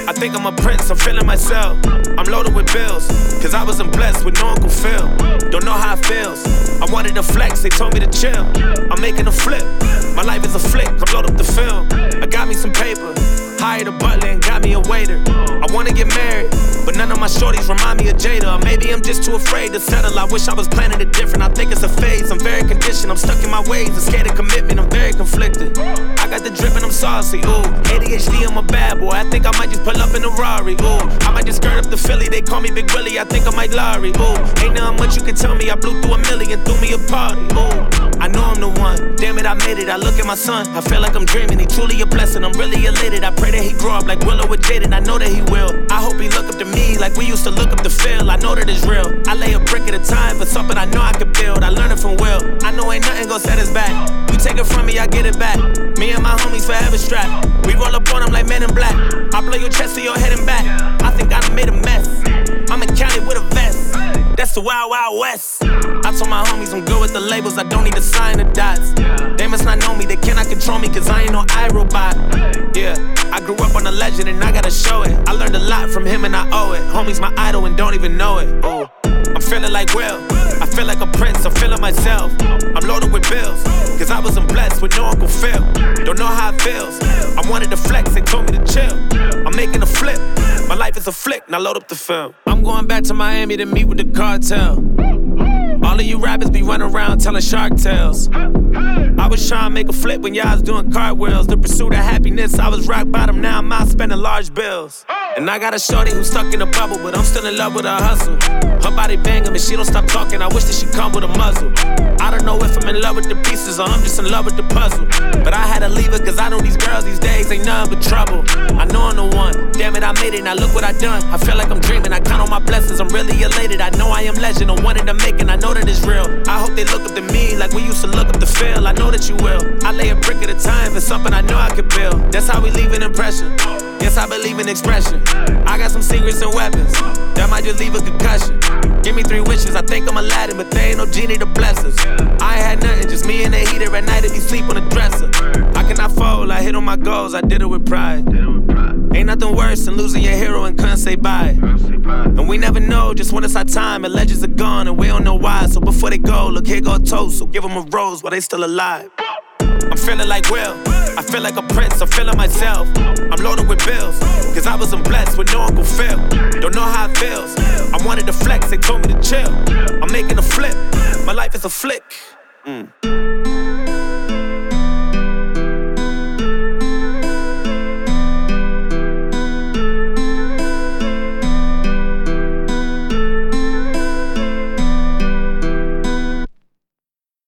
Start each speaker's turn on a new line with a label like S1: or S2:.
S1: I think I'm a prince, I'm feeling myself. I'm loaded with bills, cause I wasn't blessed with no Uncle Phil. Don't know how it feels. I wanted to flex, they told me to chill. I'm making a flip, my life is a flick. I'm load up the film, I got me some paper. Hired a butler and got me a waiter. I wanna get married, but none of my shorties remind me of Jada. Or maybe I'm just too afraid to settle. I wish I was planning it different. I think it's a phase, I'm very conditioned. I'm stuck in my ways, I'm scared of commitment. I'm very conflicted. I got the drip and I'm saucy, ooh. ADHD, I'm a bad boy. I think I might just pull up in a Rari, ooh. I might just skirt up the Philly, they call me Big Willie. I think I might Larry, ooh. Ain't nothing much you can tell me. I blew through 1 million, threw me a party, ooh. I know I'm the one, damn it, I made it. I look at my son, I feel like I'm dreaming. He truly a blessing, I'm really elated. I pray that he grow up like Willow with Jaden. I know that he will. I hope he look up to me like we used to look up to Phil. I know that it's real. I lay a brick at a time for something I know I could build. I learned it from Will. I know ain't nothing gon' set us back. You take it from me, I get it back. Me and my homies forever strapped. We roll up on them like Men in Black. I blow your chest to your head and back. I think I done made a mess. I'm in Cali with a vest. That's the Wild Wild West. I told my homies I'm good with the labels, I don't need to sign the dots. They must not know me, they cannot control me, cause I ain't no iRobot. Yeah, I grew up on a legend and I gotta show it. I learned a lot from him and I owe it. Homie's my idol and don't even know it. Ooh. I'm feeling like Will, I feel like a prince, I'm feeling myself. I'm loaded with bills, cause I wasn't blessed with no Uncle Phil. Don't know how it feels, I wanted to flex, they told me to chill. I'm making a flip, my life is a flick, now load up the film. I'm going back to Miami to meet with the cartel. All of you rappers be running around telling shark tales. I was trying to make a flip when y'all was doing cartwheels. The pursuit of happiness, I was rock bottom, now I'm out spending large bills. And I got a shorty who's stuck in a bubble, but I'm still in love with her hustle. Her body banging, but she don't stop talking, I wish that she come with a muzzle. I don't know if I'm in love with the pieces or I'm just in love with the puzzle. But I had to leave her cause I know these girls these days ain't nothing but trouble. I know I'm the one, damn it I made it, now look what I done. I feel like I'm dreaming, I count on my blessings, I'm really elated. I know I am legend, I wanted to make it, I know that it's real. I hope they look up to me like we used to look up to Phil. I know that you will. I lay a brick at a time for something I know I could build. That's how we leave an impression. Yes, I believe in expression. I got some secrets and weapons that might just leave a concussion. Give me 3 wishes, I think I'm Aladdin, but there ain't no genie to bless us. I ain't had nothing, just me and the heater at night if you sleep on the dresser. I cannot fold, I hit on my goals, I did it with pride. Ain't nothing worse than losing your hero and couldn't say bye. And we never know just when it's our time, and legends are gone and we don't know why. So before they go, look, here go a toast, so give them a rose while they still alive. I'm feeling like Will, I feel like a prince, I'm feeling myself. I'm loaded with bills, cause I wasn't blessed with no Uncle Phil. Don't know how it feels, I wanted to flex, they told me to chill. I'm making a flip, my life is a flick.